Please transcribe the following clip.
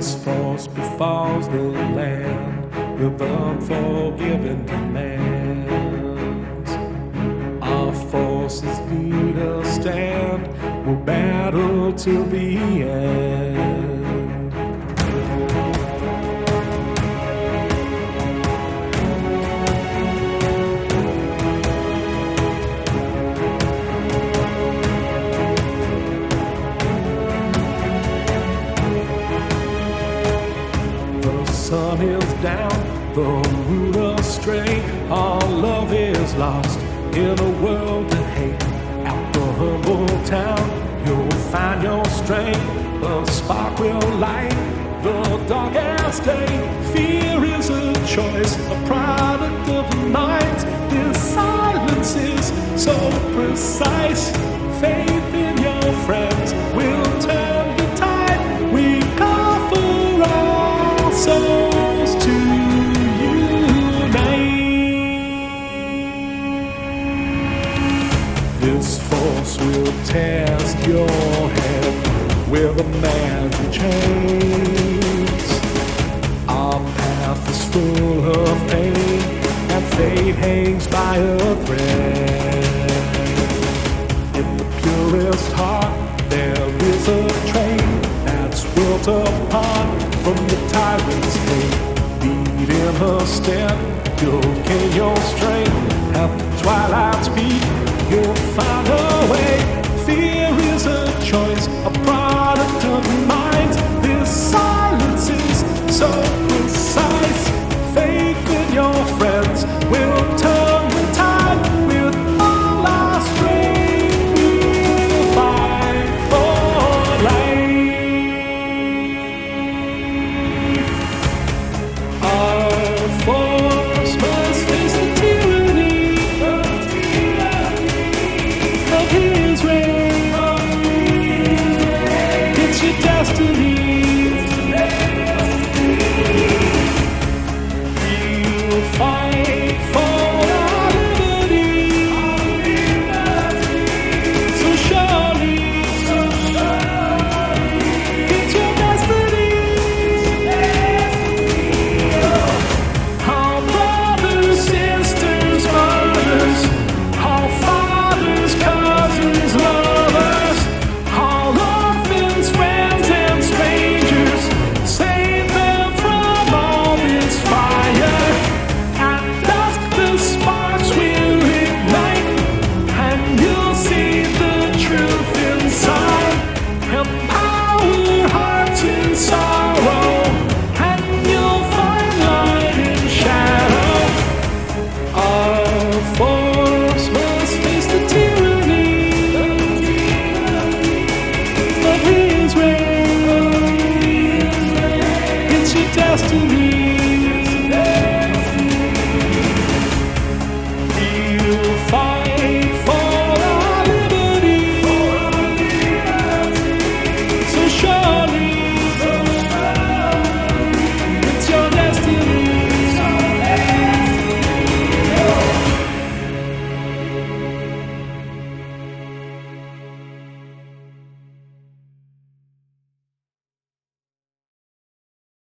This force befalls the land with unforgiving demands. Our forces need a stand, we'll battle till the end. The sun is down, the moon astray. Our love is lost in a world to hate. At the humble town, you'll find your strength. The spark will light the darkest day. Fear is a choice, a product of minds. This silence is so precise. Faith in your friends will turn the tide. We offer our souls to unite. This force will test your head with a magic chains. Our path is full of pain, and fate hangs by a thread. In the purest heart, there is a train that's built apart from the tyrant's hate. Lead in her step, you'll gain your strength. At the twilight's peak, you'll find a way. Fear is a choice, a product of minds. This silence is so precise. Faith in your friends will turn the tide. With all our strength, we'll fight for life. Our force must face the tyranny of his reign.